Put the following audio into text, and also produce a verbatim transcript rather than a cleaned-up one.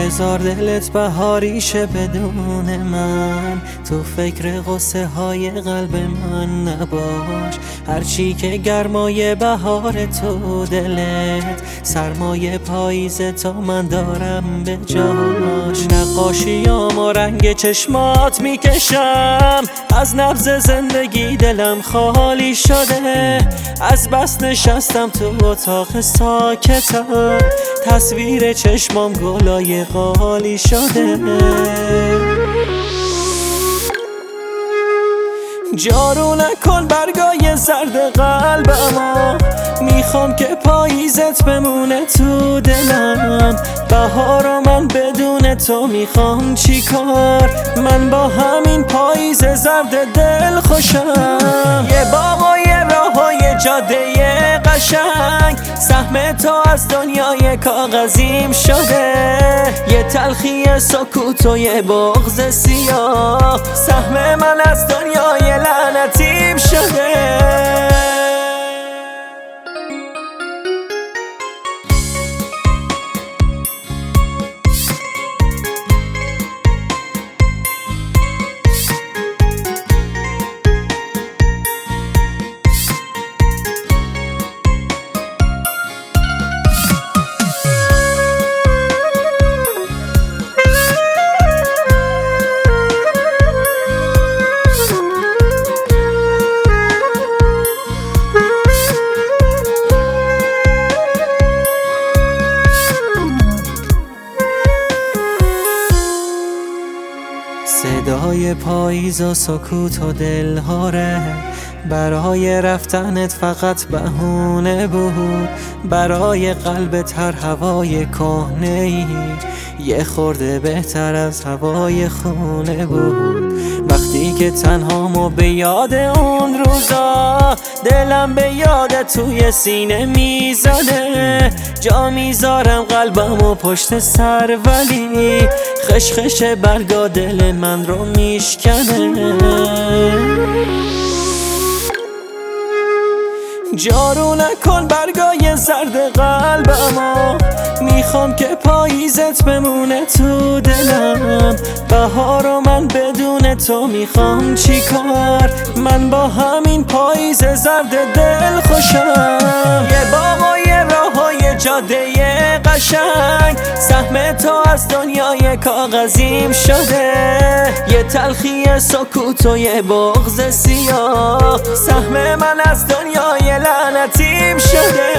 بذار دلت بهاریشه بدون من، تو فکر غصه های قلب من نباش. هرچی که گرمای بهار تو دلت، سرمای پاییز تا من دارم به جاش. نقاشیام و رنگ چشمات میکشم، از نبض زندگی دلم خالی شده. از بس نشستم تو اتاق ساکتم، تصویر چشمام گلای خالی شده. جارو نکن برگای زرد قلبمو، میخوام که پاییزت بمونه تو دلم. بهارو من بدون تو میخوام چی کار، من با همین پاییز زرد دل خوشم. یه باغ و یه راه و یه جاده قشنگ، سهم تو از دنیای کاغذیم شده. یه تلخی سکوت و یه بغض سیاه، سهم من از دنیای لعنتیم شده. صدای پاییز و سکوت و دلهاره، برای رفتنت فقط بهونه بود. برای قلبت هر هوای کهنه‌ای یه خورده بهتر از هوای خونه بود. وقتی که تنهامو به یاد اون روزا، دلم به یاد توی سینه میزنه. جا میذارم قلبمو پشت سر، ولی خشخش برگا دل من رو میشکنه. جارو نکن برگای زرد قلبمو، میخوام که پاییزت بمونه تو دلم. بهارو من بدون تو میخوام چی کار، من با همین پاییز زرد دل خوشم. یه باغ و یه راه و یه جاده قشنگ، سهم تو از دنیای کاغذیم شده. یه تلخی سکوت و یه بغض سیاه، سهم من از دنیای لعنتیم شده.